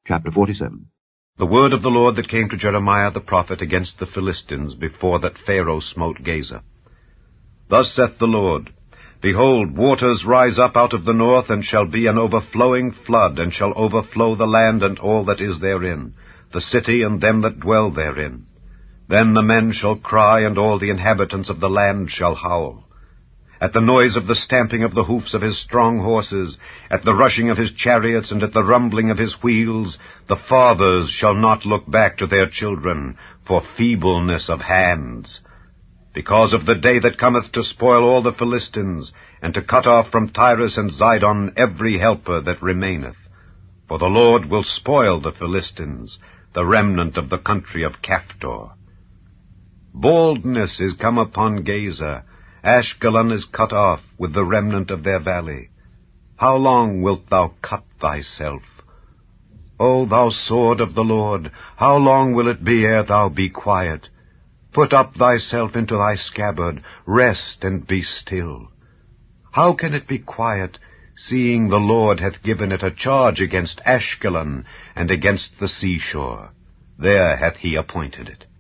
Chapter 47. The word of the Lord that came to Jeremiah the prophet against the Philistines before that Pharaoh smote Gaza. Thus saith the Lord, Behold, waters rise up out of the north, and shall be an overflowing flood, and shall overflow the land and all that is therein, the city and them that dwell therein. Then the men shall cry, and all the inhabitants of the land shall howl. At the noise of the stamping of the hoofs of his strong horses, at the rushing of his chariots, and at the rumbling of his wheels, the fathers shall not look back to their children for feebleness of hands. Because of the day that cometh to spoil all the Philistines, and to cut off from Tyrus and Zidon every helper that remaineth. For the Lord will spoil the Philistines, the remnant of the country of Caphtor. Baldness is come upon Gaza, Ashkelon is cut off with the remnant of their valley. How long wilt thou cut thyself? O thou sword of the Lord, how long will it be ere thou be quiet? Put up thyself into thy scabbard, rest and be still. How can it be quiet, seeing the Lord hath given it a charge against Ashkelon and against the seashore? There hath he appointed it.